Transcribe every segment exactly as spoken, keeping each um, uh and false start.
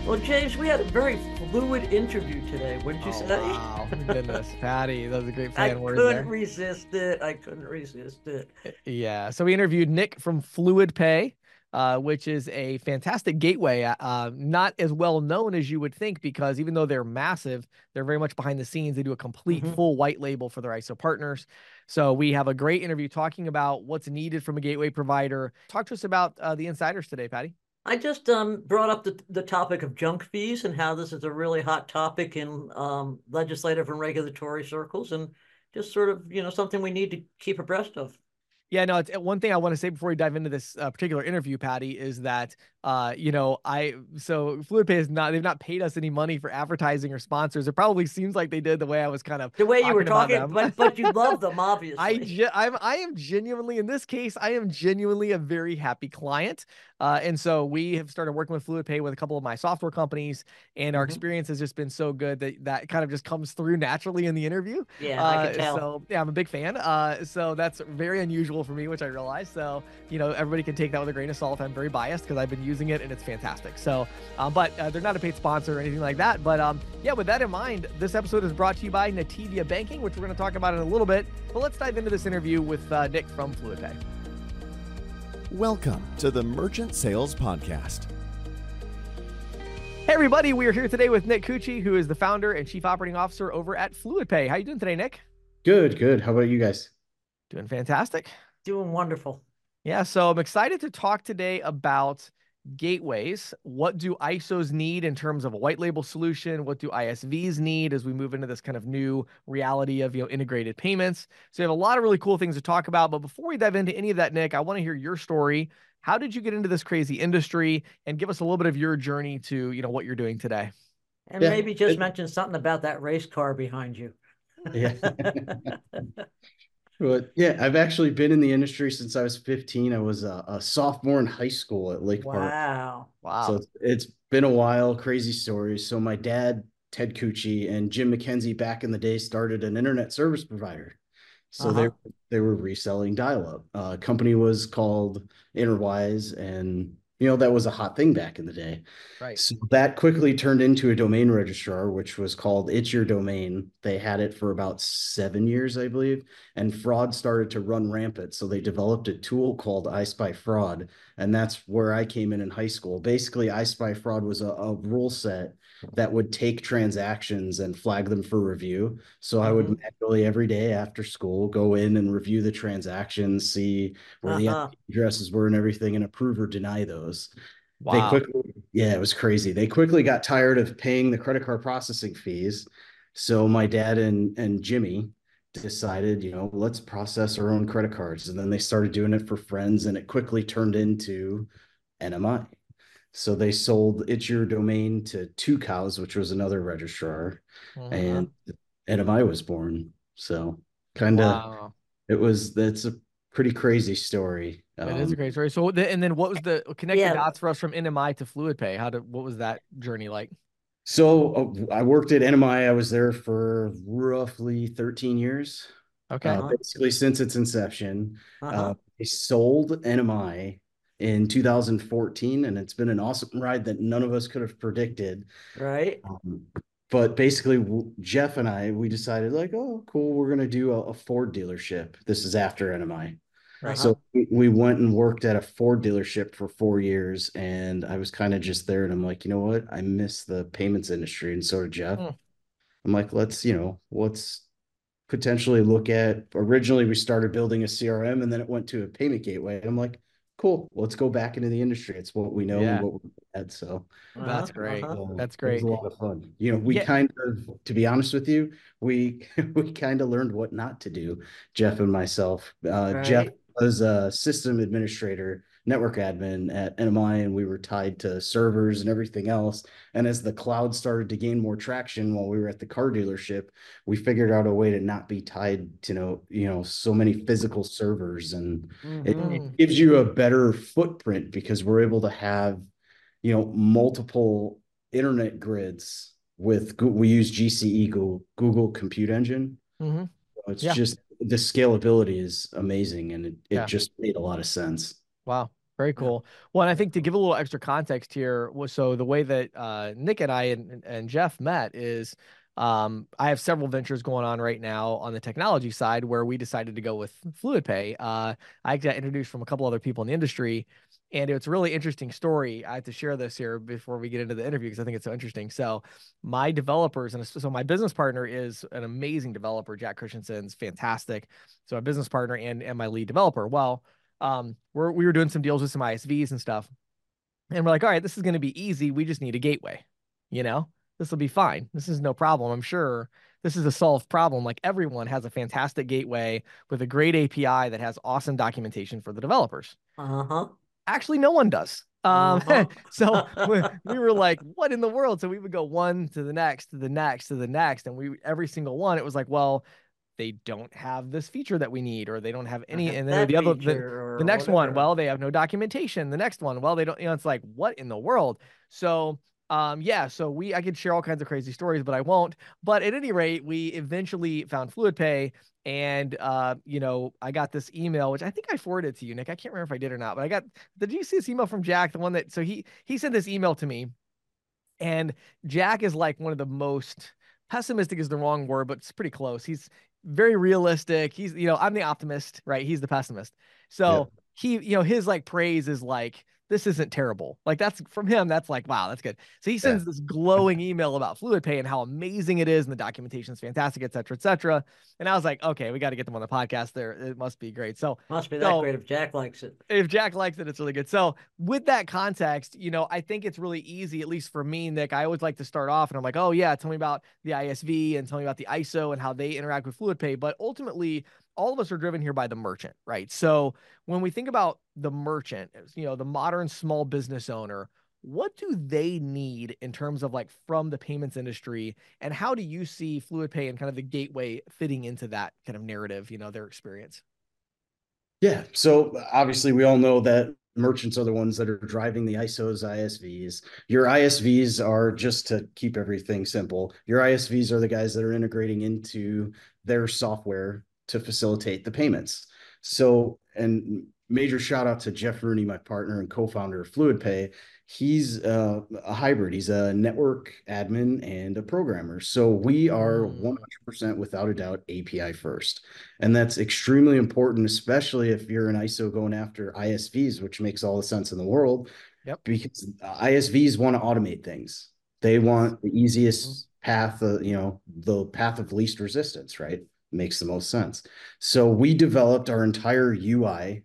Well, James, we had a very fluid interview today, wouldn't you Oh, say? wow. Goodness. Patty, those are great play I on words couldn't there. resist it. I couldn't resist it. Yeah. So we interviewed Nick from Fluid Pay, uh, which is a fantastic gateway. Uh, uh, not as well known as you would think because even though they're massive, they're very much behind the scenes. They do a complete Hmm. full white label for their I S O partners. So we have a great interview talking about what's needed from a gateway provider. Talk to us about uh, the insiders today, Patty. I just um, brought up the, the topic of junk fees and how this is a really hot topic in um, legislative and regulatory circles, and just sort of, you know, something we need to keep abreast of. Yeah, no, it's one thing I want to say before we dive into this uh, particular interview, Patty, is that uh, you know, I so FluidPay is not they've not paid us any money for advertising or sponsors. It probably seems like they did the way I was kind of The way you were talking about talking, them. but but you love them, I obviously. ge- I'm I am genuinely in this case I am genuinely a very happy client, uh, and so we have started working with FluidPay with a couple of my software companies, and our Hmm. experience has just been so good that that kind of just comes through naturally in the interview. Yeah, I could Uh, tell. so yeah, I'm a big fan. Uh, so that's very unusual for me, which I realize. So you know, everybody can take that with a grain of salt. I'm very biased because I've been using it and it's fantastic. So, um, but uh, they're not a paid sponsor or anything like that. But um, yeah, with that in mind, this episode is brought to you by Nativia Banking, which we're going to talk about in a little bit. But let's dive into this interview with uh, Nick from FluidPay. Welcome to the Merchant Sales Podcast. Hey everybody, we are here today with Nick Cucci, who is the founder and chief operating officer over at FluidPay. How you doing today, Nick? Good, good. How about you guys? Doing fantastic. Doing wonderful. Yeah, so I'm excited to talk today about gateways. What do I S Os need in terms of a white label solution? What do I S Vs need as we move into this kind of new reality of, you know, integrated payments? So we have a lot of really cool things to talk about. But before we dive into any of that, Nick, I want to hear your story. How did you get into this crazy industry? And give us a little bit of your journey to, you know, what you're doing today. And Yeah, maybe just it- mention something about that race car behind you. yeah. But yeah, I've actually been in the industry since I was fifteen. I was a, a sophomore in high school at Lake Park. Wow. So Wow. it's, it's been a while, crazy stories. So my dad, Ted Cucci, and Jim McKenzie back in the day started an internet service provider. So they Uh-huh. they were reselling dial-up. Uh, company was called Interwise, and you know that was a hot thing back in the day. Right. So that quickly turned into a domain registrar, which was called It's Your Domain. They had it for about seven years, I believe, and fraud started to run rampant. So they developed a tool called I Spy Fraud, and that's where I came in in high school. Basically, I Spy Fraud was a, a rule set that would take transactions and flag them for review. So I would Hmm. manually every day after school go in and review the transactions, see where the Uh-huh. addresses were and everything, and approve or deny those. They Wow. quickly, yeah, it was crazy. They quickly got tired of paying the credit card processing fees. So my dad and and Jimmy decided, you know, let's process our own credit cards. And then they started doing it for friends, and it quickly turned into N M I. So they sold It's Your Domain to Two Cows, which was another registrar, Mhm. and N M I was born. So kind of Wow. it was that's a pretty crazy story. That is a Um, great story. So, the, and then what was the connect the Yeah. dots for us from N M I to FluidPay? How did what was that journey like? so uh, I worked at N M I. I I was there for roughly thirteen years, Okay. uh, Uh-huh. basically since its inception. Uh, Uh-huh. they sold N M I in two thousand fourteen, and it's been an awesome ride that none of us could have predicted. Right. Um, but basically, Jeff and I, we decided like, oh, cool, we're gonna do a, a Ford dealership. This is after N M I. Right. Uh-huh. So we, we went and worked at a Ford dealership for four years, and I was kind of just there, and I'm like, you know what? I miss the payments industry, and so did Jeff. Hmm. I'm like, let's, you know, let's potentially look at. Originally, we started building a C R M, and then it went to a payment gateway. And I'm like, cool, let's go back into the industry. It's what we know and Yeah. what we're at. So That's Uh-huh. great. Uh-huh. uh, That's it was great. a lot of fun. You know, we Yeah. kind of, to be honest with you, we we kind of learned what not to do, Jeff and myself. Uh, Jeff Right. was a system administrator, network admin at N M I, and we were tied to servers and everything else. And as the cloud started to gain more traction while we were at the car dealership, we figured out a way to not be tied to, you know, you know, so many physical servers. And it, Mm-hmm. it Mm. gives you a better footprint because we're able to have, you know, multiple internet grids with we use G C E Google, Google Compute Engine. Hmm. It's Yeah. just the scalability is amazing, and it, it Yeah. just made a lot of sense. Wow. Very cool. Well, and I think to give a little extra context here was so the way that uh, Nick and I and, and Jeff met is um, I have several ventures going on right now on the technology side where we decided to go with FluidPay. Uh, I got introduced from a couple other people in the industry, and it's a really interesting story. I have to share this here before we get into the interview because I think it's so interesting. So my developers, and so my business partner is an amazing developer. Jack Christensen's fantastic. So my business partner and, and my lead developer. Well, um, we're, we were doing some deals with some I S Vs and stuff. And we're like, all right, this is going to be easy. We just need a gateway, you know, this will be fine. This is no problem. I'm sure this is a solved problem. Like everyone has a fantastic gateway with a great A P I that has awesome documentation for the developers. Uh-huh. Actually, no one does. Um, Uh-huh. so we, we were like, what in the world? So we would go one to the next, to the next, to the next. And we, every single one, it was like, well, they don't have this feature that we need, or they don't have any. And then That the other, the, feature the or next one, whatever. well, they have no documentation. The next one, well, they don't, you know, it's like, what in the world? So, um, yeah, so we, I could share all kinds of crazy stories, but I won't. But at any rate, we eventually found FluidPay. And, uh, you know, I got this email, which I think I forwarded to you, Nick. I can't remember if I did or not, but I got, did you see this email from Jack? The one that, so he, he sent this email to me, and Jack is like one of the most, pessimistic is the wrong word, but it's pretty close. He's very realistic. He's, you know, I'm the optimist, right? He's the pessimist. So Yeah. he, you know, his like praise is like, this isn't terrible. Like that's from him. That's like, wow, that's good. So he sends Yeah. this glowing email about FluidPay and how amazing it is. And the documentation is fantastic, et cetera, et cetera. And I was like, okay, we got to get them on the podcast there. It must be great. So Must be that so, great if Jack likes it. if Jack likes it, it's really good. So with that context, you know, I think it's really easy, at least for me, Nick. I always like to start off and I'm like, oh yeah, tell me about the I S V and tell me about the I S O and how they interact with FluidPay. But ultimately, all of us are driven here by the merchant, right? So when we think about the merchant, you know, the modern small business owner, what do they need in terms of like from the payments industry, and how do you see FluidPay and kind of the gateway fitting into that kind of narrative, you know, their experience? Yeah. So obviously we all know that merchants are the ones that are driving the I S Os, I S Vs. Your I S Vs are, just to keep everything simple, your I S Vs are the guys that are integrating into their software to facilitate the payments. So, and major shout out to Jeff Rooney, my partner and co-founder of FluidPay. He's uh, a hybrid. He's a network admin and a programmer. So we are one hundred percent without a doubt A P I first. And that's extremely important, especially if you're an I S O going after I S Vs, which makes all the sense in the world. Yep. Because I S Vs want to automate things. They want the easiest path, uh, you know, the path of least resistance, right? Makes the most sense. So we developed our entire U I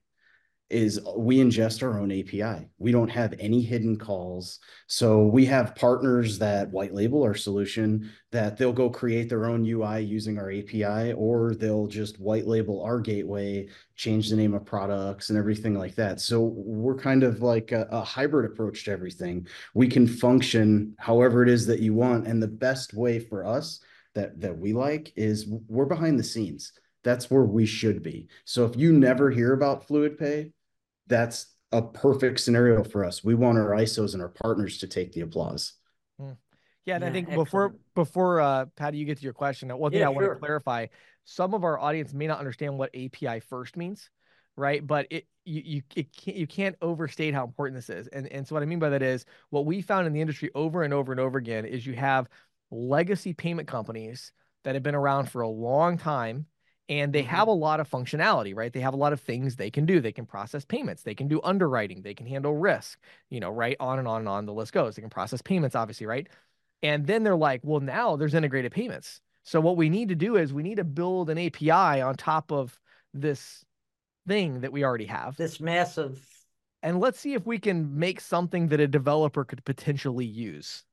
is we ingest our own A P I. We don't have any hidden calls. So we have partners that white label our solution, that they'll go create their own U I using our A P I, or they'll just white label our gateway, change the name of products and everything like that. So we're kind of like a, a hybrid approach to everything. We can function however it is that you want. And the best way for us that, that we like is we're behind the scenes. That's where we should be. So if you never hear about FluidPay, that's a perfect scenario for us. We want our I S Os and our partners to take the applause. Mm. Yeah, and Yeah, I think excellent. before before uh, Patty, you get to your question, one thing Yeah, I want sure. to clarify: some of our audience may not understand what A P I first means, right? But it you you it can't, you can't overstate how important this is. And and so what I mean by that is what we found in the industry over and over and over again is you have legacy payment companies that have been around for a long time. And they Mhm. have a lot of functionality, right? They have a lot of things they can do. They can process payments. They can do underwriting. They can handle risk, you know, right? On and on and on the list goes. They can process payments, obviously, right? And then they're like, well, now there's integrated payments. So what we need to do is we need to build an A P I on top of this thing that we already have. This massive. And let's see if we can make something that a developer could potentially use.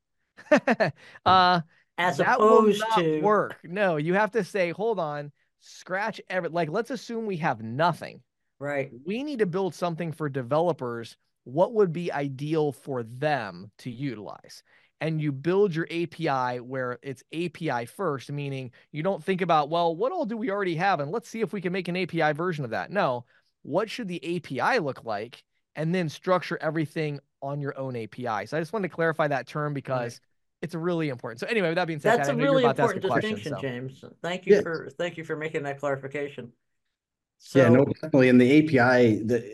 uh, As that will opposed not to work. No, you have to say, hold on, scratch every, like, let's assume we have nothing. right. We need to build something for developers. What would be ideal for them to utilize? And you build your A P I where it's A P I first, meaning you don't think about, well, what all do we already have? And let's see if we can make an A P I version of that. No, what should the A P I look like? And then structure everything on your own A P I. So I just wanted to clarify that term because Right. it's really important. So anyway, with that being said, That's Pat, a I know you're really about to ask a important question. distinction, So James. Thank you Yeah. for thank you for making that clarification. Yeah, no, So definitely. And the A P I, the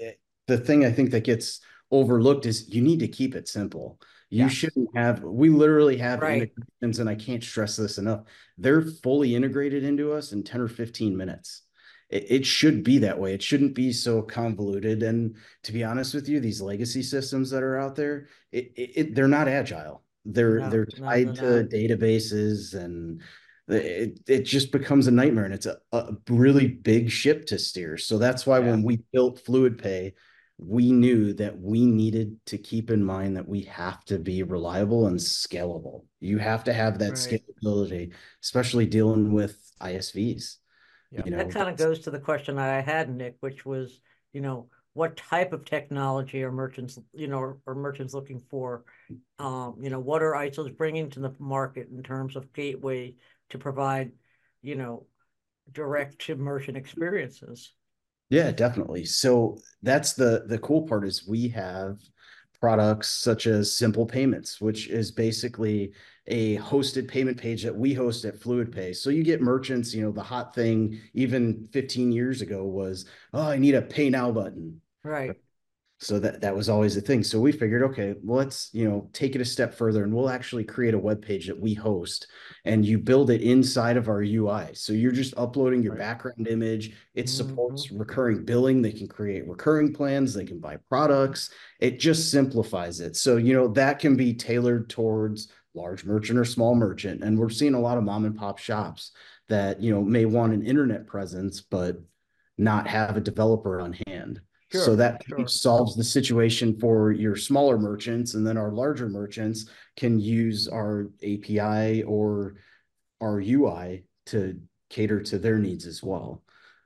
the thing I think that gets overlooked is you need to keep it simple. You Yes. shouldn't have, we literally have Right. integrations, and I can't stress this enough. They're fully integrated into us in ten or fifteen minutes. It, it should be that way. It shouldn't be so convoluted. And to be honest with you, these legacy systems that are out there, it, it, it they're not agile. They're No, they're no, tied they're to not. databases, and it, it just becomes a nightmare, and it's a, a really big ship to steer. So that's why Yeah. when we built FluidPay, we knew that we needed to keep in mind that we have to be reliable and scalable. You have to have that Right. scalability, especially dealing with I S Vs. Yeah. You know, That kind of that's- goes to the question I had, Nick, which was, you know, what type of technology are merchants, you know, are merchants looking for? Um, you know, what are I S Os bringing to the market in terms of gateway to provide, you know, direct to merchant experiences? Yeah, definitely. So that's the the cool part is we have products such as Simple Payments, which is basically a hosted payment page that we host at FluidPay. So you get merchants, you know, the hot thing even fifteen years ago was, oh, I need a pay now button. Right. So that that was always a thing. So we figured, okay, well, let's, you know, take it a step further, and we'll actually create a web page that we host, and you build it inside of our U I. So you're just uploading your Right. background image. It supports Mhm. recurring billing. They can create recurring plans. They can buy products. It just simplifies it. So, you know, that can be tailored towards large merchant or small merchant. And we're seeing a lot of mom and pop shops that, you know, may want an internet presence, but not have a developer on hand. So Sure, that sure. solves the situation for your smaller merchants, and then our larger merchants can use our A P I or our U I to cater to their needs as well.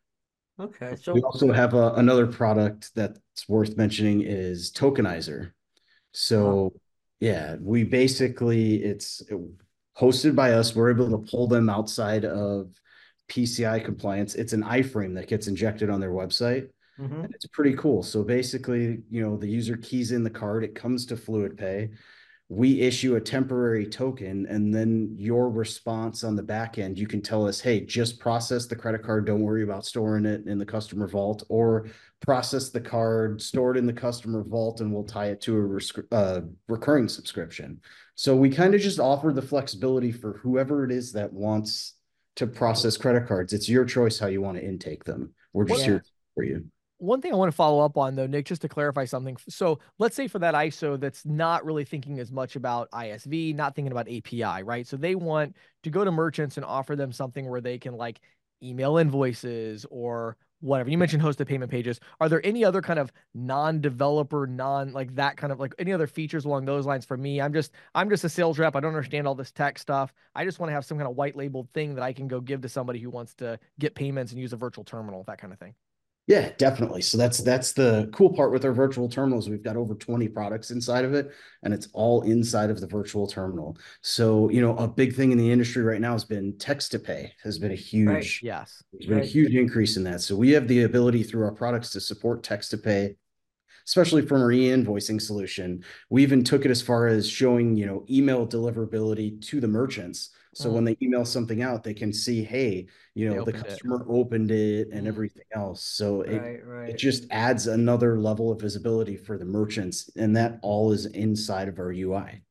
Okay, We so also have a, another product that's worth mentioning is Tokenizer. uh, So yeah, we basically, it's hosted by us. We're able to pull them outside of P C I compliance. It's an iframe that gets injected on their website. mhm. And it's pretty cool. So basically, you know, the user keys in the card, it comes to FluidPay. We issue a temporary token, and then your response on the back end, you can tell us, hey, just process the credit card. Don't worry about storing it in the customer vault, or process the card, store it in the customer vault, and we'll tie it to a res- uh, recurring subscription. So we kind of just offer the flexibility for whoever it is that wants to process credit cards. It's your choice how you want to intake them. We're just Yeah. here for you. One thing I want to follow up on though, Nick, just to clarify something. So let's say for that I S O that's not really thinking as much about I S V, not thinking about A P I, right? So they want to go to merchants and offer them something where they can like email invoices or whatever. You mentioned hosted payment pages. Are there any other kind of non-developer, non like that kind of like any other features along those lines for me? I'm just I'm just a sales rep. I don't understand all this tech stuff. I just want to have some kind of white labeled thing that I can go give to somebody who wants to get payments and use a virtual terminal, that kind of thing. Yeah, definitely. So that's that's the cool part with our virtual terminals. We've got over twenty products inside of it, and it's all inside of the virtual terminal. So, you know, a big thing in the industry right now has been text to pay has been a Right. huge, Yes. there's been a Right. huge increase in that. So we have the ability through our products to support text to pay, especially from our e-invoicing solution. We even took it as far as showing, you know, email deliverability to the merchants. So Mm. when they email something out, they can see, hey, you They know, the opened it. customer opened it and Mm. everything else. So it, Right, it right. just adds another level of visibility for the merchants, and that all is inside of our U I.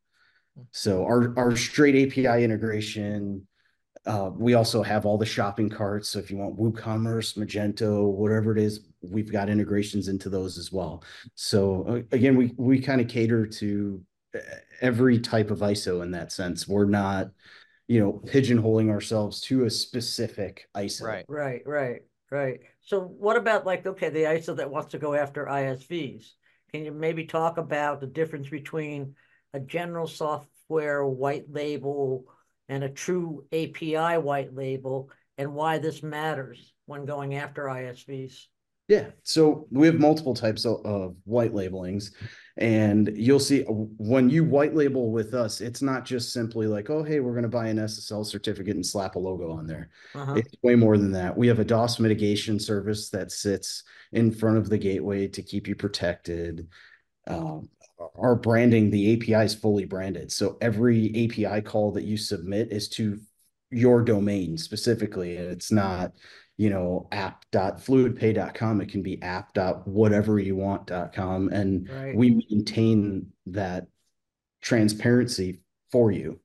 So our, our straight A P I integration, uh, we also have all the shopping carts. So if you want WooCommerce, Magento, whatever it is, we've got integrations into those as well. So uh, again, we we kind of cater to uh, every type of I S O in that sense. We're not, you know, pigeonholing ourselves to a specific I S O. Right. Right, right, right. So what about like, okay, the I S O that wants to go after I S Vs? Can you maybe talk about the difference between a general software white label and a true A P I white label, and why this matters when going after I S Vs? Yeah, so we have multiple types of, of white labelings, and you'll see uh, when you white label with us, it's not just simply like, oh, hey, we're going to buy an S S L certificate and slap a logo on there. Uh-huh. It's way more than that. We have a DOS mitigation service that sits in front of the gateway to keep you protected. Um, our branding, the A P I is fully branded. So every A P I call that you submit is to your domain specifically. And it's not, you know, app dot fluid pay dot com. It can be app dot whatever you want dot com. And Right. we maintain that transparency for you.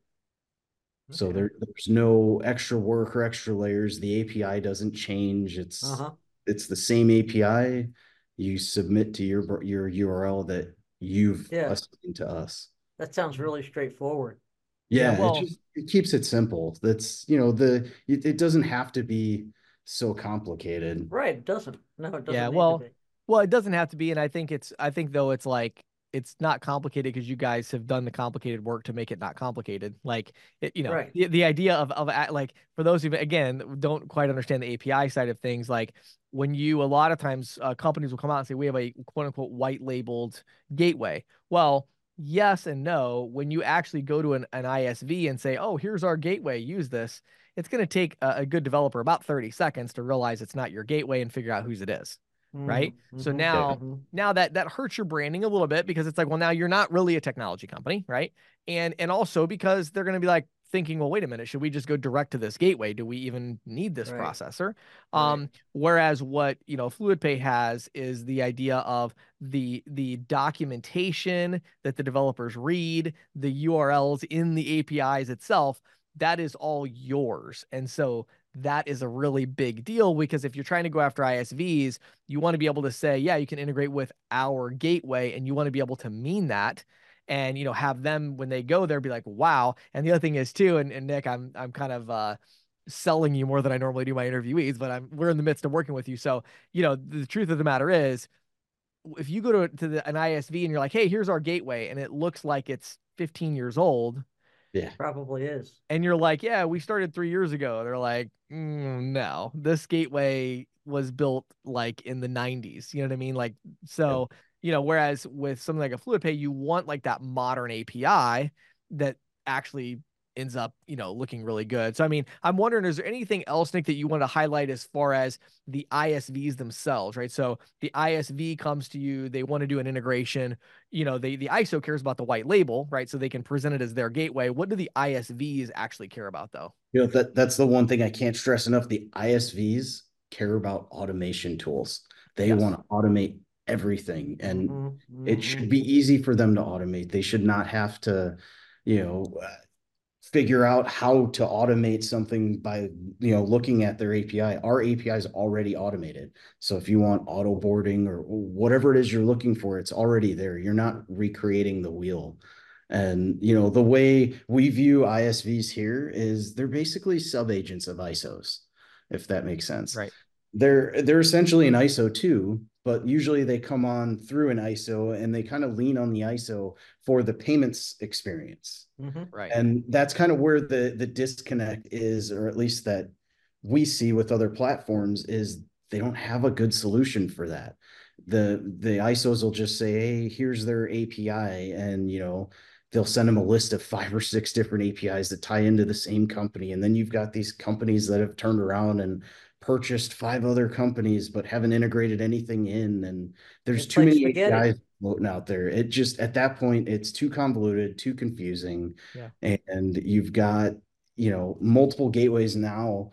So Okay. there, there's no extra work or extra layers. The A P I doesn't change. It's Uh-huh. it's the same A P I. You submit to your your U R L that you've Yeah. assigned to us. That sounds really straightforward. Yeah, Yeah, it well, just it keeps it simple. That's, you know, the it, it doesn't have to be so complicated. Right. It doesn't. No, it doesn't yeah, need to well, be. well, it doesn't have to be, and I think it's, I think though it's like it's not complicated because you guys have done the complicated work to make it not complicated. Like it, you know, Right. the, the idea of of a- like for those who again don't quite understand the A P I side of things, like when you a lot of times uh, companies will come out and say we have a quote unquote white labeled gateway. Well, yes and no. When you actually go to an, an I S V and say, oh, here's our gateway, use this, it's going to take a, a good developer about thirty seconds to realize it's not your gateway and figure out whose it is. Right. Mm-hmm. So Mm-hmm. now, Mm-hmm. now that that hurts your branding a little bit because it's like, well, now you're not really a technology company, right? And and also because they're going to be like thinking, well, wait a minute, should we just go direct to this gateway? Do we even need this Right. processor? Right. Um, whereas what you know FluidPay has is the idea of the the documentation that the developers read, the U R Ls in the A P Is itself, that is all yours. And so that is a really big deal because if you're trying to go after I S Vs, you want to be able to say, yeah, you can integrate with our gateway, and you want to be able to mean that. And you know, have them when they go there be like, wow. And the other thing is too, and, and Nick, I'm I'm kind of uh selling you more than I normally do my interviewees, but I'm we're in the midst of working with you. So, you know, the truth of the matter is, if you go to, to the, an I S V and you're like, hey, here's our gateway, and it looks like it's fifteen years old, Yeah. Probably is. and you're like, yeah, we started three years ago. They're like, mm, no, this gateway was built like in the nineties. You know what I mean? Like, so, you know, whereas with something like a FluidPay, you want like that modern A P I that actually ends up, you know, looking really good. So, I mean, I'm wondering, is there anything else, Nick, that you want to highlight as far as the I S Vs themselves, right? So the I S V comes to you, they want to do an integration, you know, they, the I S O cares about the white label, right? So they can present it as their gateway. What do the I S Vs actually care about though? You know, that that's the one thing I can't stress enough. The I S Vs care about automation tools. They Yes. want to automate everything, and Mm-hmm. it Mm-hmm. should be easy for them to automate. They should not have to, you know, uh, figure out how to automate something by, you know, looking at their A P I. Our A P I is already automated. So if you want auto boarding or whatever it is you're looking for, it's already there. You're not recreating the wheel. And, you know, the way we view I S Vs here is they're basically sub-agents of I S Os, if that makes sense. Right. They're they're essentially an I S O too, but usually they come on through an I S O and they kind of lean on the I S O for the payments experience. Mm-hmm. Right. And that's kind of where the the disconnect is, or at least that we see with other platforms, is they don't have a good solution for that. The the I S Os will just say, hey, here's their A P I, and you know, they'll send them a list of five or six different A P Is that tie into the same company. And then you've got these companies that have turned around and purchased five other companies but haven't integrated anything in. And there's It's too like many spaghetti. A P Is floating out there. It just, at that point, it's too convoluted, too confusing. Yeah. And you've got, you know, multiple gateways now.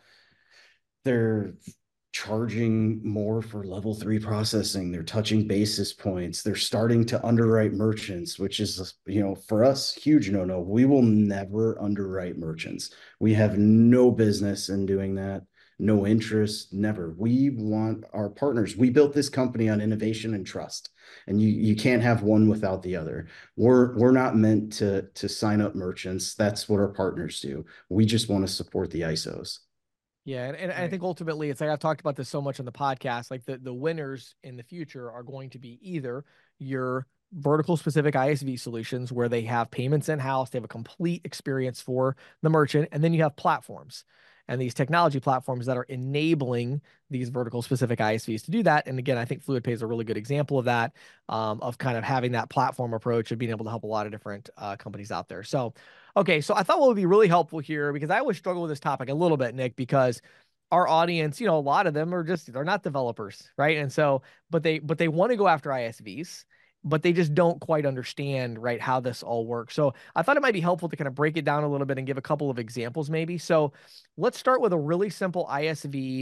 They're charging more for level three processing. They're touching basis points. They're starting to underwrite merchants, which is, you know, for us, huge no-no. We will never underwrite merchants. We have no business in doing that. No interest, never. We want our partners. We built this company on innovation and trust, and you you can't have one without the other. We're we're not meant to to sign up merchants. That's what our partners do. We just want to support the I S Os. Yeah, and, and I Right. think ultimately it's like I've talked about this so much on the podcast, like the, the winners in the future are going to be either your vertical specific I S V solutions where they have payments in-house, they have a complete experience for the merchant, and then you have platforms and these technology platforms that are enabling these vertical specific I S Vs to do that. And again, I think FluidPay is a really good example of that, um, of kind of having that platform approach of being able to help a lot of different uh, companies out there. So, okay, so I thought what would be really helpful here, because I always struggle with this topic a little bit, Nick, because our audience, you know, a lot of them are just, they're not developers, right? And so, but they, but they want to go after I S Vs, but they just don't quite understand, right, how this all works. So I thought it might be helpful to kind of break it down a little bit and give a couple of examples maybe. So let's start with a really simple I S V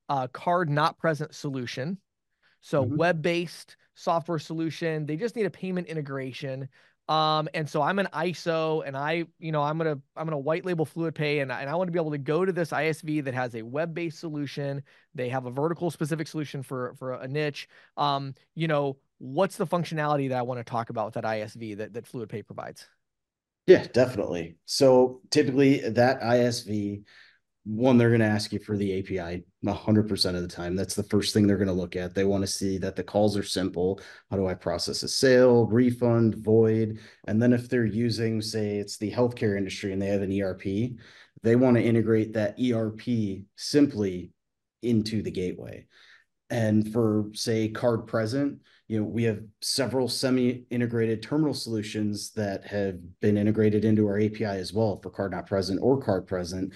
uh, card not present solution. So Mhm. web-based software solution, they just need a payment integration. Um, and so I'm an I S O and I, you know, I'm gonna I'm gonna white label FluidPay and, and I want to be able to go to this I S V that has a web-based solution. They have a vertical specific solution for for a niche. Um, you know, what's the functionality that I want to talk about with that I S V that, that FluidPay provides? Yeah, definitely. So typically that I S V, one, they're going to ask you for the A P I one hundred percent of the time. That's the first thing they're going to look at. They want to see that the calls are simple. How do I process a sale, refund, void? And then if they're using, say, it's the healthcare industry and they have an E R P, they want to integrate that E R P simply into the gateway. And for, say, card present, you know, we have several semi-integrated terminal solutions that have been integrated into our A P I as well for card not present or card present.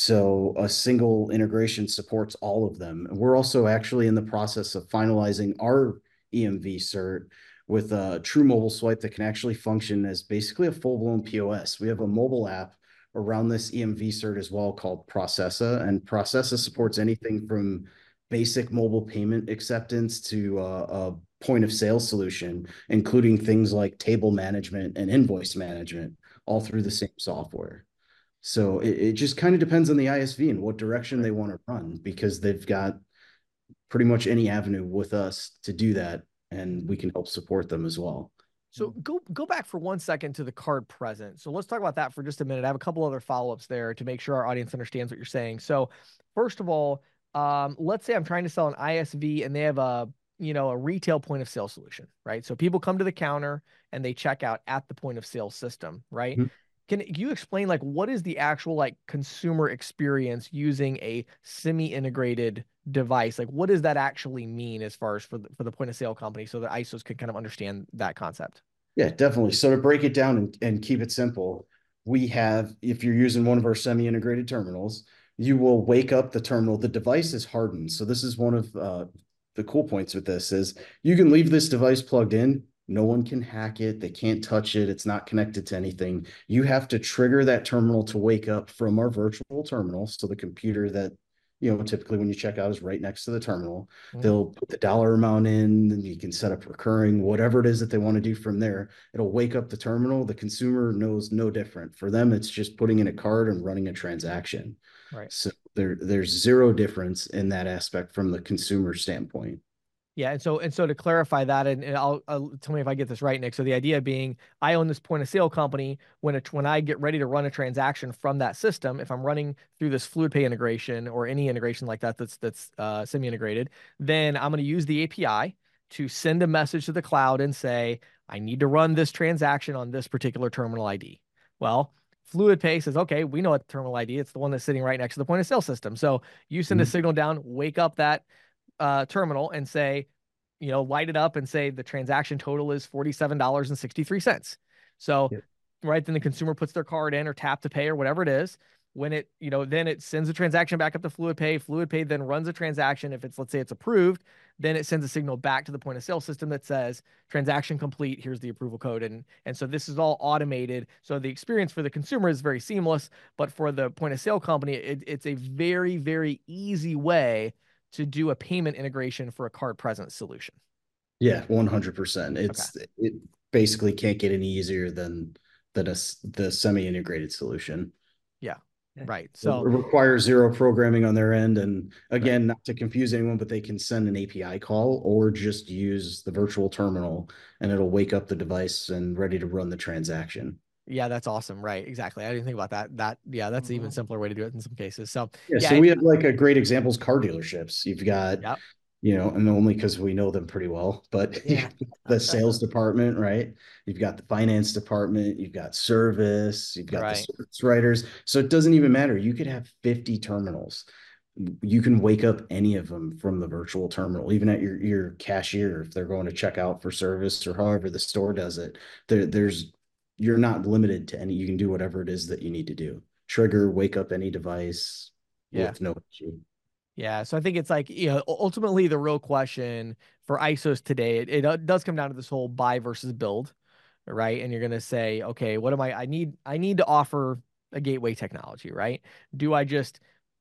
So a single integration supports all of them. We're also actually in the process of finalizing our E M V cert with a true mobile swipe that can actually function as basically a full-blown P O S. We have a mobile app around this E M V cert as well called Processa, and Processa supports anything from basic mobile payment acceptance to uh, a point of sale solution, including things like table management and invoice management, all through the same software. So it, it just kind of depends on the I S V and what direction they want to run, because they've got pretty much any avenue with us to do that, and we can help support them as well. So go go back for one second to the card present. So let's talk about that for just a minute. I have a couple other follow-ups there to make sure our audience understands what you're saying. So first of all, um, let's say I'm trying to sell an I S V and they have a, you know, a retail point of sale solution, right? So people come to the counter and they check out at the point of sale system, right? Mhm. Can you explain like what is the actual like consumer experience using a semi-integrated device? Like what does that actually mean as far as for the, for the point of sale company so that I S Os can kind of understand that concept? Yeah, definitely. So to break it down and, and keep it simple, we have, if you're using one of our semi-integrated terminals, you will wake up the terminal. The device is hardened. So this is one of uh, the cool points with this is you can leave this device plugged in. No one can hack it. They can't touch it. It's not connected to anything. You have to trigger that terminal to wake up from our virtual terminal. So the computer that, you know, typically when you check out is right next to the terminal. Mhm. They'll put the dollar amount in, and you can set up recurring, whatever it is that they want to do from there. It'll wake up the terminal. The consumer knows no different. For them, it's just putting in a card and running a transaction. Right. So there, there's zero difference in that aspect from the consumer standpoint. Yeah, and so and so to clarify that, and, and I'll, I'll tell me if I get this right, Nick. So the idea being, I own this point of sale company. When it when I get ready to run a transaction from that system, if I'm running through this FluidPay integration or any integration like that that's that's uh, semi-integrated, then I'm going to use the A P I to send a message to the cloud and say, I need to run this transaction on this particular terminal I D. Well, FluidPay says, okay, we know what terminal I D. It's the one that's sitting right next to the point of sale system. So you send a Mhm. signal down, wake up that uh, terminal and say, you know, light it up and say the transaction total is forty-seven dollars and sixty-three cents. So, Yep. right, then the consumer puts their card in or tap to pay or whatever it is. When it, you know, then it sends a transaction back up to FluidPay. FluidPay then runs a transaction. If it's, let's say it's approved, then it sends a signal back to the point of sale system that says transaction complete. Here's the approval code. And, and so this is all automated. So the experience for the consumer is very seamless, but for the point of sale company, it, it's a very, very easy way to do a payment integration for a card present solution. Yeah, one hundred percent. It's okay. It basically can't get any easier than than a, the semi-integrated solution. Yeah, Yeah. right. So it requires zero programming on their end. And again, right. Not to confuse anyone, but they can send an A P I call or just use the virtual terminal and it'll wake up the device and ready to run the transaction. Yeah, that's awesome. Right. Exactly. I didn't think about that. That, yeah, that's mm-hmm. an even simpler way to do it in some cases. So, yeah. yeah so and, we have like a great examples, car dealerships. You've got, yep. you know, and only because we know them pretty well, but yeah. the sales department, right? You've got the finance department, you've got service, you've got right. the service writers. So it doesn't even matter. You could have fifty terminals. You can wake up any of them from the virtual terminal, even at your, your cashier, if they're going to check out for service or however the store does it. There, there's, you're not limited to any, you can do whatever it is that you need to do. Trigger, wake up any device yeah. with no issue. Yeah, so I think it's like, you know, ultimately the real question for I S Os today, it, it does come down to this whole buy versus build, right? And you're going to say, okay, what am I, I need, I need to offer a gateway technology, right? Do I just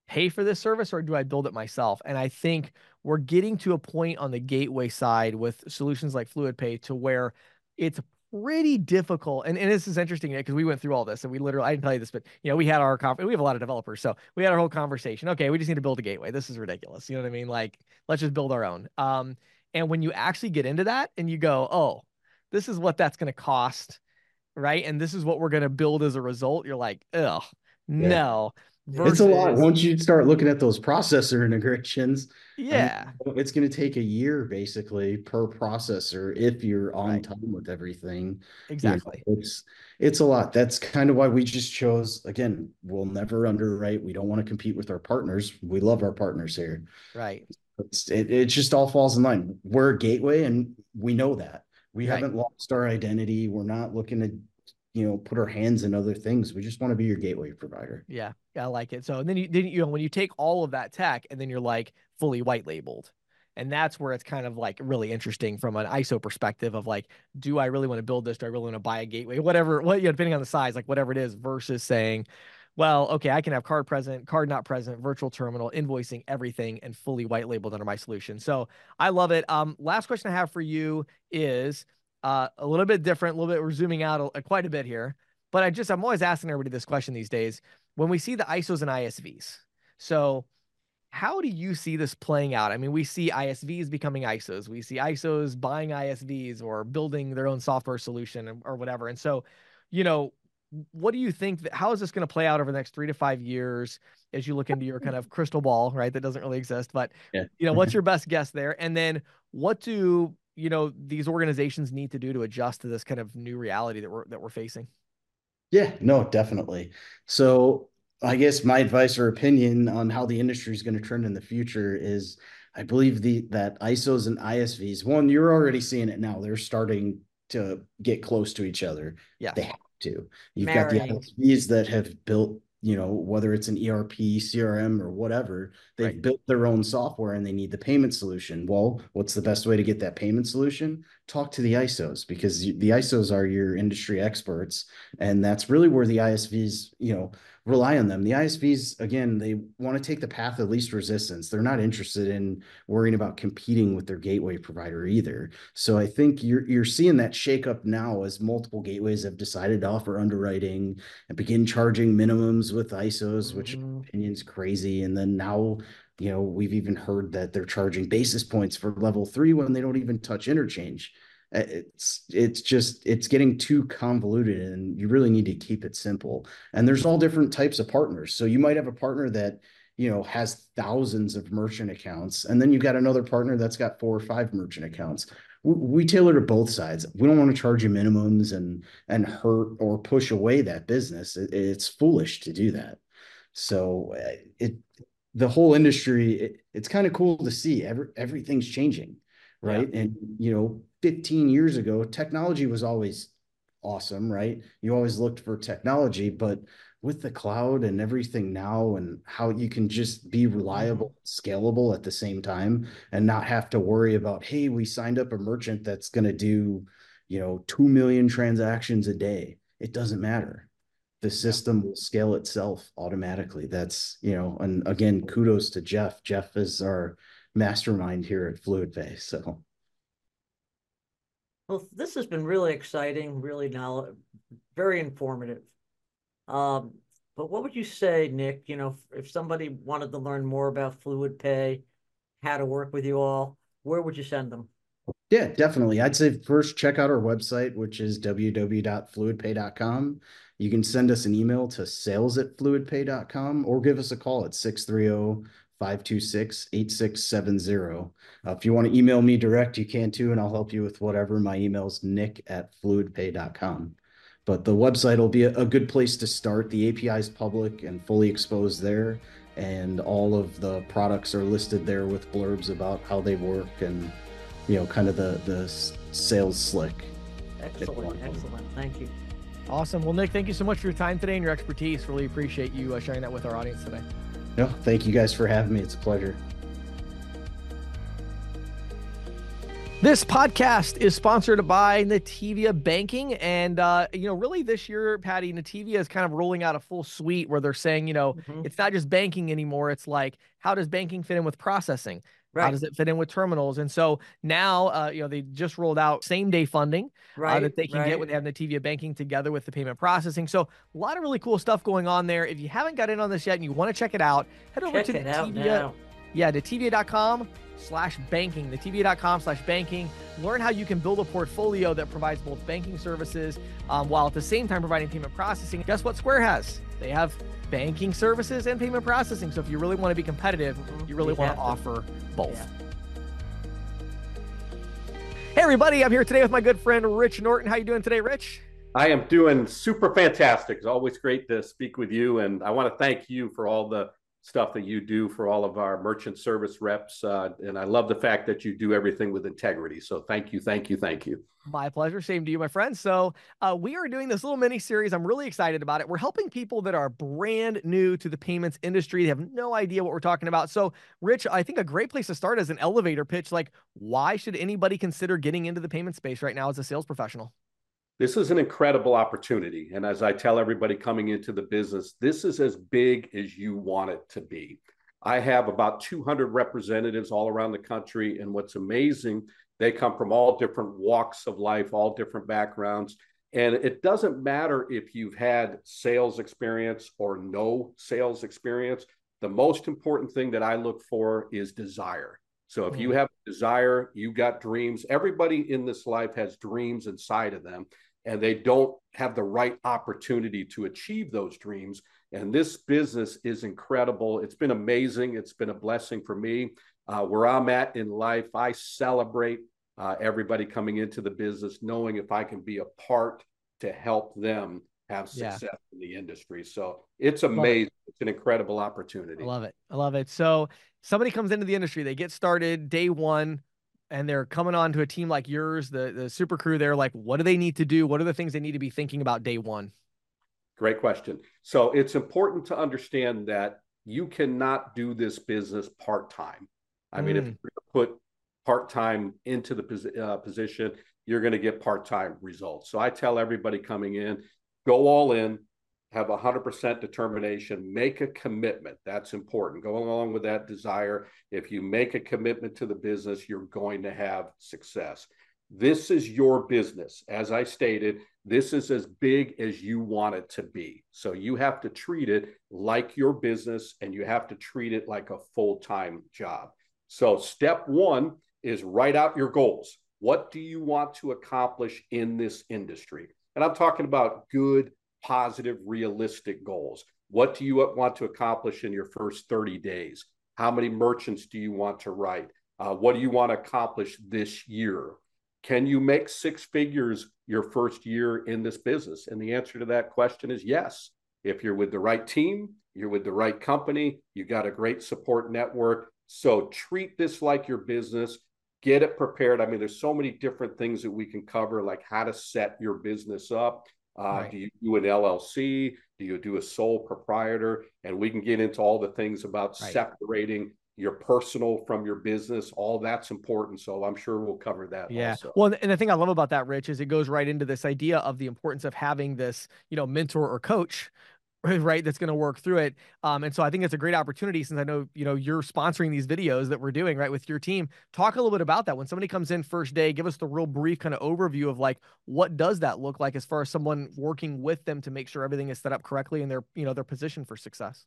pay for this service or do I build it myself? And I think we're getting to a point on the gateway side with solutions like FluidPay to where it's pretty difficult. And, and this is interesting because we went through all this and we literally, I didn't tell you this, but you know, we had our conference, we have a lot of developers. So we had our whole conversation. Okay, we just need to build a gateway. This is ridiculous. You know what I mean? Like, let's just build our own. Um, and when you actually get into that and you go, oh, this is what that's going to cost, right? And this is what we're going to build as a result. You're like, ugh, no. It's a lot. Versus, Once you start looking at those processor integrations, I mean, yeah, it's going to take a year basically per processor if you're on right. time with everything. You know, Exactly. it's it's a lot. That's kind of why we just chose, again, we'll never underwrite. We don't want to compete with our partners. We love our partners here. Right. It's, it, it just all falls in line. We're a gateway and we know that. We Right. haven't lost our identity. We're not looking to, you know, put our hands in other things. We just want to be your gateway provider. Yeah, I like it. So and then you then you know when you take all of that tech and then you're like fully white labeled. And that's where it's kind of like really interesting from an I S O perspective of like, do I really want to build this? Do I really want to buy a gateway? Whatever, what you know, depending on the size, like whatever it is, versus saying, well, okay, I can have card present, card not present, virtual terminal, invoicing, everything, and fully white labeled under my solution. So I love it. Um, last question I have for you is uh, a little bit different, a little bit, we're zooming out a, quite a bit here, but I just, I'm always asking everybody this question these days. When we see the I S Os and I S Vs, so how do you see this playing out? I mean, we see I S Vs becoming I S Os. We see I S Os buying I S Vs or building their own software solution or whatever. And so, you know, what do you think that, how is this going to play out over the next three to five years as you look into your kind of crystal ball, right? That doesn't really exist, but Yeah. you know, what's your best guess there? And then what do, you know, these organizations need to do to adjust to this kind of new reality that we're, that we're facing? Yeah, no, definitely. So I guess my advice or opinion on how the industry is going to trend in the future is I believe the that I S Os and I S Vs, one, you're already seeing it now. They're starting to get close to each other. Yeah. They have to. You've Marrying. got the I S Vs that have built, you know, whether it's an E R P, C R M, or whatever, they've Right. built their own software and they need the payment solution. Well, what's the best way to get that payment solution? Talk to the I S Os, because the I S Os are your industry experts. And that's really where the I S Vs, you know, rely on them. The I S Vs, again, they want to take the path of least resistance. They're not interested in worrying about competing with their gateway provider either. So I think you're you're seeing that shake up now as multiple gateways have decided to offer underwriting and begin charging minimums with I S Os, which Mhm. opinion's crazy. And then now, you know, we've even heard that they're charging basis points for level three when they don't even touch interchange. It's it's just it's getting too convoluted, and you really need to keep it simple. And there's all different types of partners. So you might have a partner that, you know, has thousands of merchant accounts, and then you've got another partner that's got four or five merchant accounts. We, we tailor to both sides. We don't want to charge you minimums and and hurt or push away that business. It, it's foolish to do that. So it the whole industry, it, it's kind of cool to see. Every, everything's changing, right? Yeah. And, you know, fifteen years ago, technology was always awesome, right? You always looked for technology, but with the cloud and everything now and how you can just be reliable, mm-hmm. scalable at the same time and not have to worry about, hey, we signed up a merchant that's going to do, you know, two million transactions a day. It doesn't matter. The system yeah. will scale itself automatically. That's, you know, and again, kudos to Jeff. Jeff is our mastermind here at FluidPay. So. Well, this has been really exciting, really knowledge, very informative. Um, but what would you say, Nick, you know, if, if somebody wanted to learn more about FluidPay, how to work with you all, where would you send them? Yeah, definitely. I'd say first check out our website, which is w w w dot fluid pay dot com. You can send us an email to sales at fluid pay dot com or give us a call at six three zero, five two six, eight six seven zero. Uh, if you want to email me direct, you can too, and I'll help you with whatever. My email is nick at fluid pay dot com. But the website will be a, a good place to start. The A P I is public and fully exposed there, and all of the products are listed there with blurbs about how they work and, you know, kind of the, the sales slick. Excellent, excellent. Thank you. Awesome. Well, Nick, thank you so much for your time today and your expertise. Really appreciate you uh, sharing that with our audience today. No, thank you guys for having me. It's a pleasure. This podcast is sponsored by Nativia Banking. And, uh, you know, really this year, Patty, Nativia is kind of rolling out a full suite where they're saying, you know, Mhm. it's not just banking anymore. It's like, how does banking fit in with processing? How Right, does it fit in with terminals? And so now, uh, you know, they just rolled out same day funding uh, right, that they can get when right. they have Nativia Banking together with the payment processing. So a lot of really cool stuff going on there. If you haven't got in on this yet and you want to check it out, head over Check to it out Nativia. now. Yeah, nativia dot com slash banking, nativia dot com slash banking. Learn how you can build a portfolio that provides both banking services um, while at the same time providing payment processing. Guess what Square has? They have banking services and payment processing. So if you really want to be competitive, Mhm. you really You want have to to. offer both. Yeah. Hey everybody, I'm here today with my good friend Rich Norton. How you doing today, Rich? I am doing super fantastic. It's always great to speak with you. And I want to thank you for all the stuff that you do for all of our merchant service reps. Uh, and I love the fact that you do everything with integrity. So thank you, thank you, thank you. My pleasure. Same to you, my friend. So uh, we are doing this little mini series. I'm really excited about it. We're helping people that are brand new to the payments industry. They have no idea what we're talking about. So Rich, I think a great place to start is an elevator pitch. Like, why should anybody consider getting into the payment space right now as a sales professional? This is an incredible opportunity. And as I tell everybody coming into the business, this is as big as you want it to be. I have about two hundred representatives all around the country. And what's amazing, they come from all different walks of life, all different backgrounds. And it doesn't matter if you've had sales experience or no sales experience. The most important thing that I look for is desire. So if you have desire, you got dreams. Everybody in this life has dreams inside of them, and they don't have the right opportunity to achieve those dreams. And this business is incredible. It's been amazing. It's been a blessing for me. Uh, where I'm at in life, I celebrate uh, everybody coming into the business, knowing if I can be a part to help them have success yeah. in the industry. So it's amazing. It. It's an incredible opportunity. I love it. I love it. So somebody comes into the industry, they get started day one, and they're coming on to a team like yours, the, the super crew. They're like, what do they need to do? What are the things they need to be thinking about day one? Great question. So it's important to understand that you cannot do this business part-time. I mm. mean, if you put part-time into the pos uh, position, you're going to get part-time results. So I tell everybody coming in, go all in, have one hundred percent determination, make a commitment. That's important. Go along with that desire. If you make a commitment to the business, you're going to have success. This is your business. As I stated, this is as big as you want it to be. So you have to treat it like your business, and you have to treat it like a full-time job. So step one is write out your goals. What do you want to accomplish in this industry? And I'm talking about good, positive, realistic goals. What do you want to accomplish in your first thirty days? How many merchants do you want to write? Uh, what do you want to accomplish this year? Can you make six figures your first year in this business? And the answer to that question is yes. If you're with the right team, you're with the right company, you got a great support network. So treat this like your business. Get it prepared. I mean, there's so many different things that we can cover, like how to set your business up. Uh, right. Do you do an L L C? Do you do a sole proprietor? And we can get into all the things about right. separating your personal from your business. All that's important. So I'm sure we'll cover that. Yeah. Also. Well, and the thing I love about that, Rich, is it goes right into this idea of the importance of having this, you know, mentor or coach, right, that's going to work through it. Um, and so I think it's a great opportunity, since I know, you know, you're sponsoring these videos that we're doing, right, with your team. Talk a little bit about that. When somebody comes in first day, give us the real brief kind of overview of like, what does that look like as far as someone working with them to make sure everything is set up correctly and they're, you know, they're positioned for success.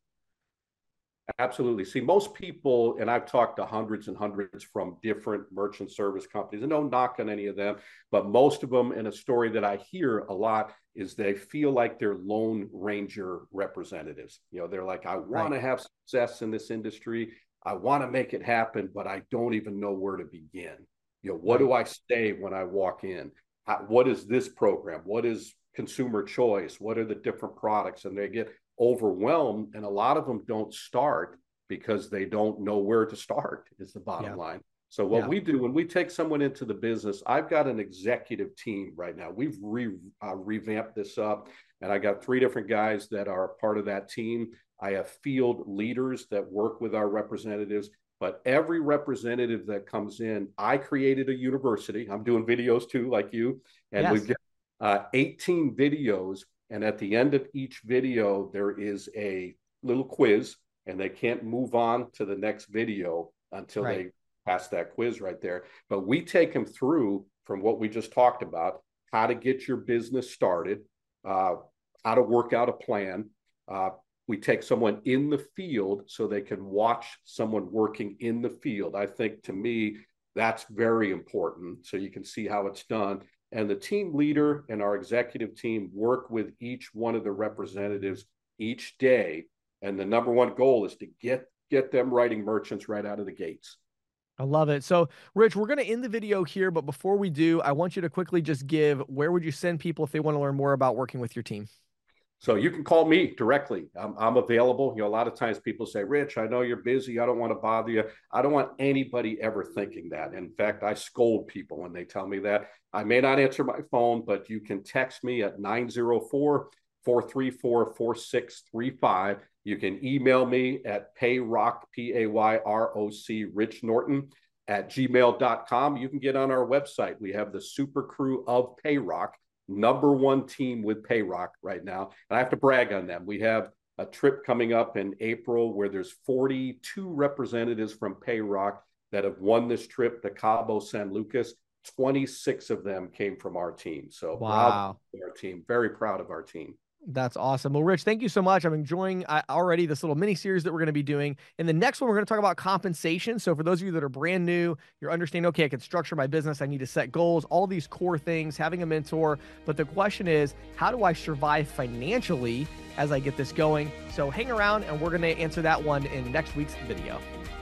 Absolutely. See, most people, and I've talked to hundreds and hundreds from different merchant service companies, and no knock on any of them, but most of them, and a story that I hear a lot, is they feel like they're Lone Ranger representatives. You know, they're like, I want right. to have success in this industry. I want to make it happen, but I don't even know where to begin. You know, what right. do I say when I walk in? How, what is this program? What is consumer choice? What are the different products? And they get overwhelmed, and a lot of them don't start because they don't know where to start, is the bottom yeah. line. So what yeah. we do when we take someone into the business, I've got an executive team right now. We've re, uh, revamped this up, and I got three different guys that are part of that team. I have field leaders that work with our representatives. but every representative that comes in, I created a university. I'm doing videos too, like you, and Yes. we've got uh, eighteen videos. And at the end of each video, there is a little quiz, and they can't move on to the next video until Right. they pass that quiz right there. But we take them through from what we just talked about, how to get your business started, uh, how to work out a plan. Uh, we take someone in the field so they can watch someone working in the field. I think, to me, that's very important, so you can see how it's done. And the team leader and our executive team work with each one of the representatives each day. And the number one goal is to get, get them writing merchants right out of the gates. I love it. So, Rich, we're going to end the video here, but before we do, I want you to quickly just give, where would you send people if they want to learn more about working with your team? So you can call me directly. I'm, I'm available. You know, a lot of times people say, Rich, I know you're busy. I don't want to bother you. I don't want anybody ever thinking that. In fact, I scold people when they tell me that. I may not answer my phone, but you can text me at nine zero four, four three four, four six three five. You can email me at payrock, P A Y R O C, Rich Norton at gmail dot com. You can get on our website. We have the super crew of Payrock, number one team with Payrock right now. And I have to brag on them. We have a trip coming up in April where there's forty-two representatives from Payrock that have won this trip to Cabo San Lucas. twenty-six of them came from our team. So Wow. proud of our team, very proud of our team. That's awesome. Well, Rich, thank you so much. I'm enjoying uh, already this little mini series that we're going to be doing. In the next one, we're going to talk about compensation. So for those of you that are brand new, you're understanding, okay, I can structure my business. I need to set goals, all these core things, having a mentor. But the question is, how do I survive financially as I get this going? So hang around and we're going to answer that one in next week's video.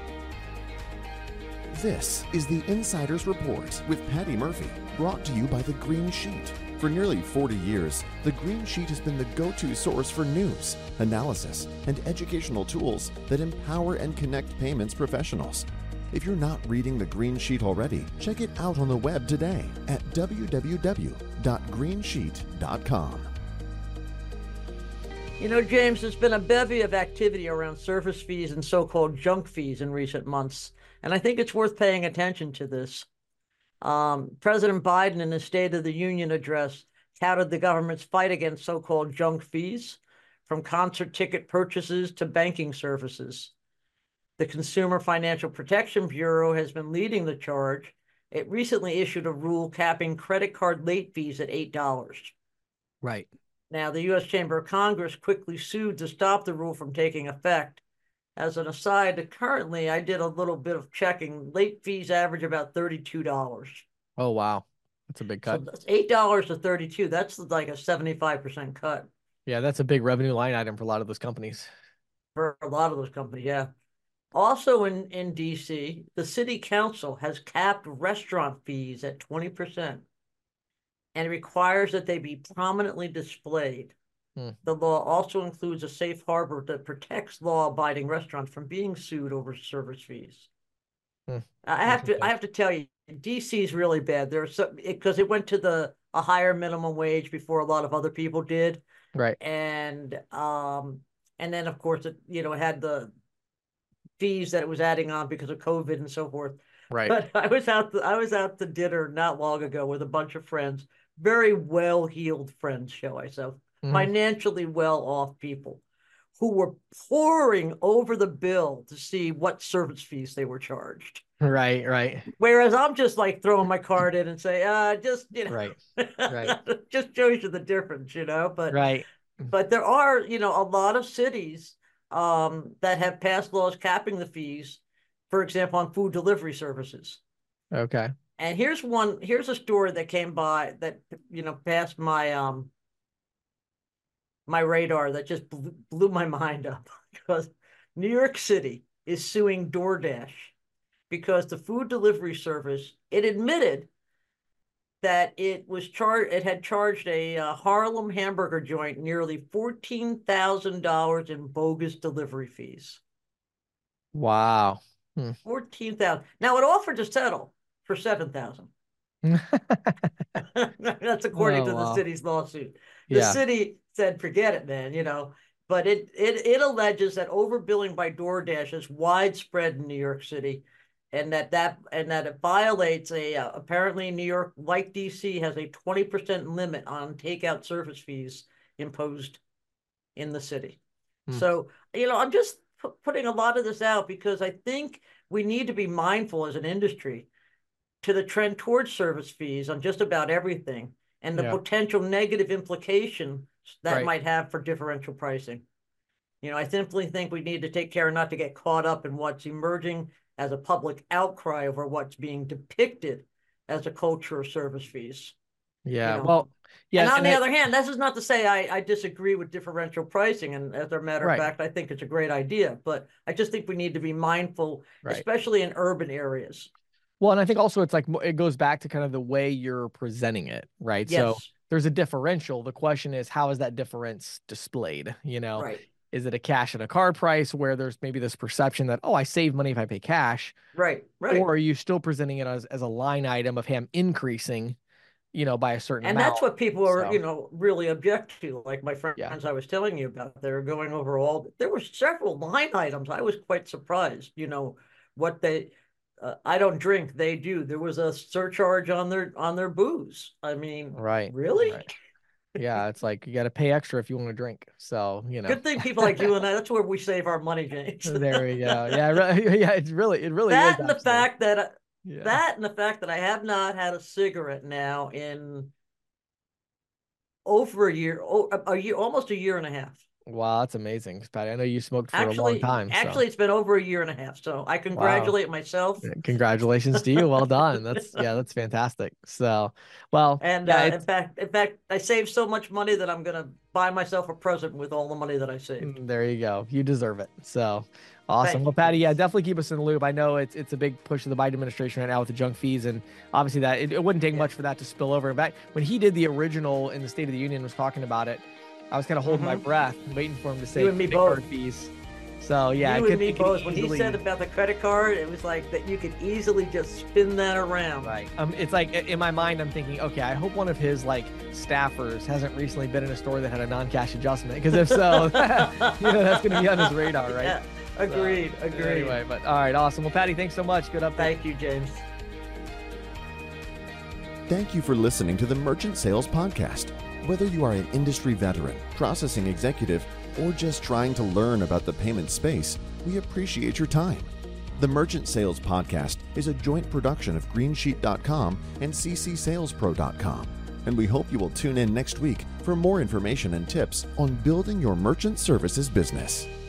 This is the Insider's Report with Patty Murphy, brought to you by The Green Sheet. For nearly forty years, The Green Sheet has been the go-to source for news, analysis, and educational tools that empower and connect payments professionals. If you're not reading The Green Sheet already, check it out on the web today at w w w dot green sheet dot com. You know, James, there's been a bevy of activity around service fees and so-called junk fees in recent months, and I think it's worth paying attention to this. Um, President Biden, in his State of the Union address, touted the government's fight against so-called junk fees, from concert ticket purchases to banking services. The Consumer Financial Protection Bureau has been leading the charge. It recently issued a rule capping credit card late fees at eight dollars. Right. Now, the U S Chamber of Congress quickly sued to stop the rule from taking effect. As an aside, currently, I did a little bit of checking. Late fees average about thirty-two dollars. Oh, wow. That's a big cut. So that's eight dollars to thirty-two. That's like a seventy-five percent cut Yeah, that's a big revenue line item for a lot of those companies. for a lot of those companies, yeah. Also in, in D C, the city council has capped restaurant fees at twenty percent and requires that they be prominently displayed. Hmm. The law also includes a safe harbor that protects law-abiding restaurants from being sued over service fees. Hmm. I have to, I have to tell you, D C is really bad. There's some, because it, it went to the a higher minimum wage before a lot of other people did, Right. and um, and then of course it, you know, it had the fees that it was adding on because of COVID and so forth. Right. But I was out, to, I was out to dinner not long ago with a bunch of friends, very well-heeled friends, shall I say. Financially well-off people who were poring over the bill to see what service fees they were charged. Right, right. Whereas I'm just like throwing my card in and say, uh, just, you know, Right, right. just shows you the difference, you know, but, right. but there are, you know, a lot of cities um, that have passed laws capping the fees, for example, on food delivery services. Okay. And here's one, here's a story that came by that, you know, passed my, um, my radar that just blew, blew my mind up, because New York City is suing DoorDash because the food delivery service, it admitted that it was charged, it had charged a uh, Harlem hamburger joint nearly fourteen thousand dollars in bogus delivery fees. Wow. Hmm. fourteen thousand dollars. Now it offered to settle for seven thousand dollars. That's according Oh, to wow. the city's lawsuit. The Yeah. city said, forget it, man. You know, but it, it, it alleges that overbilling by DoorDash is widespread in New York City, and that that and that it violates a uh, apparently New York, like D C, has a twenty percent limit on takeout service fees imposed in the city. Hmm. So, you know, I'm just p- putting a lot of this out because I think we need to be mindful as an industry to the trend towards service fees on just about everything, and the yeah. potential negative implication that right. might have for differential pricing. You know, I simply think we need to take care not to get caught up in what's emerging as a public outcry over what's being depicted as a culture of service fees. Yeah, you know? well, yeah. And on and the I, other hand, this is not to say I, I disagree with differential pricing. And as a matter right. of fact, I think it's a great idea. But I just think we need to be mindful, right. especially in urban areas. Well, and I think also it's like it goes back to kind of the way you're presenting it, right? Yes. So there's a differential. The question is, how is that difference displayed? You know, right. is it a cash and a card price where there's maybe this perception that, oh, I save money if I pay cash? Right, right. Or are you still presenting it as, as a line item of him increasing, you know, by a certain and amount? And that's what people are, so, you know, really object to. Like my friends yeah. I was telling you about, they were going over all, there were several line items. I was quite surprised, you know, what they, uh, I don't drink, they do. There was a surcharge on their, on their booze. I mean, right. Really? Right. Yeah, it's like you got to pay extra if you want to drink. So, you know. Good thing people like you and I, that's where we save our money, James. There we go. Yeah, really, yeah, it's really, it really that is. and the actually. fact that yeah. that and the fact that I have not had a cigarette now in over a year, oh, a year, almost a year and a half. Wow, that's amazing, Patty. I know you smoked for actually, a long time. Actually, so. It's been over a year and a half. So I congratulate wow. myself. Congratulations to you. Well done. That's yeah, that's fantastic. So, well, and yeah, uh, in fact, in fact, I saved so much money that I'm gonna buy myself a present with all the money that I saved. There you go. You deserve it. So. Awesome. Thank well, you. Patty, yeah, definitely keep us in the loop. I know it's it's a big push of the Biden administration right now with the junk fees, and obviously that it, it wouldn't take yeah. much for that to spill over. In fact, when he did the original in the State of the Union, was talking about it, I was kind of holding mm-hmm. my breath, waiting for him to say you and me card both. fees. So yeah, you it could, and me it could both. easily... When he said about the credit card, it was like that you could easily just spin that around. Right. Um, it's like in my mind, I'm thinking, okay, I hope one of his like staffers hasn't recently been in a store that had a non-cash adjustment, because if so, you know, that's going to be on his radar, right? Yeah. Agreed, so, agreed. Anyway, but all right, awesome. Well, Patty, thanks so much. Good update. Thank you, James. Thank you for listening to the Merchant Sales Podcast. Whether you are an industry veteran, processing executive, or just trying to learn about the payment space, we appreciate your time. The Merchant Sales Podcast is a joint production of green sheet dot com and c c sales pro dot com, and we hope you will tune in next week for more information and tips on building your merchant services business.